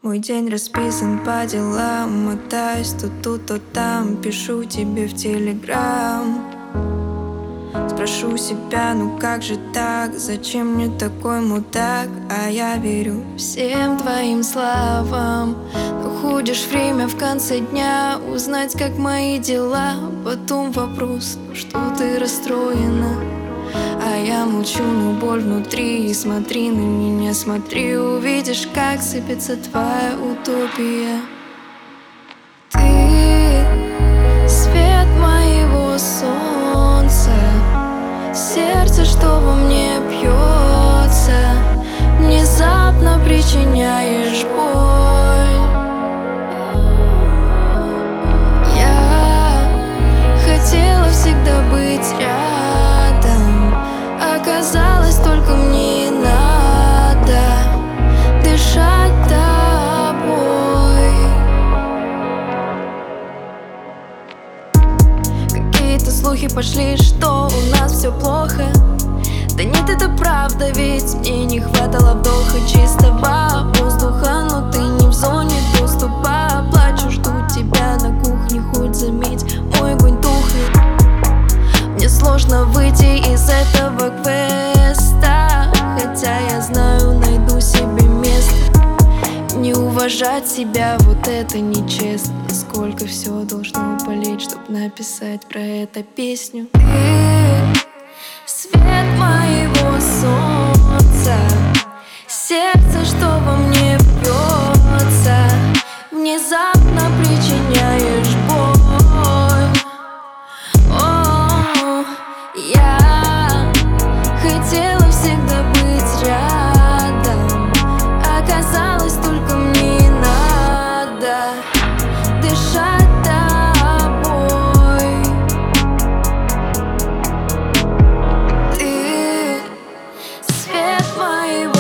Мой день расписан по делам, мотаюсь то тут, то там, пишу тебе в телеграм. Спрошу себя, ну как же так, зачем мне такой мудак? А я верю всем твоим словам. Находишь время в конце дня узнать, как мои дела. Потом вопрос, ну что ты расстроена? А я молчу, но боль внутри. И смотри на меня, смотри, увидишь, как сыпется твоя утопия. Ты свет моего солнца, сердце, что во мне бьется, внезапно причиняешь боль. Я хотела всегда быть рядом, оказалось, только мне надо дышать тобой. Какие-то слухи пошли, что у нас все плохо. Да нет, это правда, ведь мне не хватало вдоха чистого воздуха. Но ты не в зоне доступа. Плачу, жду тебя на кухне, хоть заметь, мой огонь тухнет. Мне сложно выйти из этого квеста, хотя я знаю, найду себе место. Не уважать себя, вот это нечестно. Сколько все должно болеть, чтоб написать про это песню. Ты свет моего солнца, сердце, что во мне бьется, внезапно причиняешь боль. О, я хотела всегда быть рядом, оказалось, только мне надо дышать тобой. Ты свет моего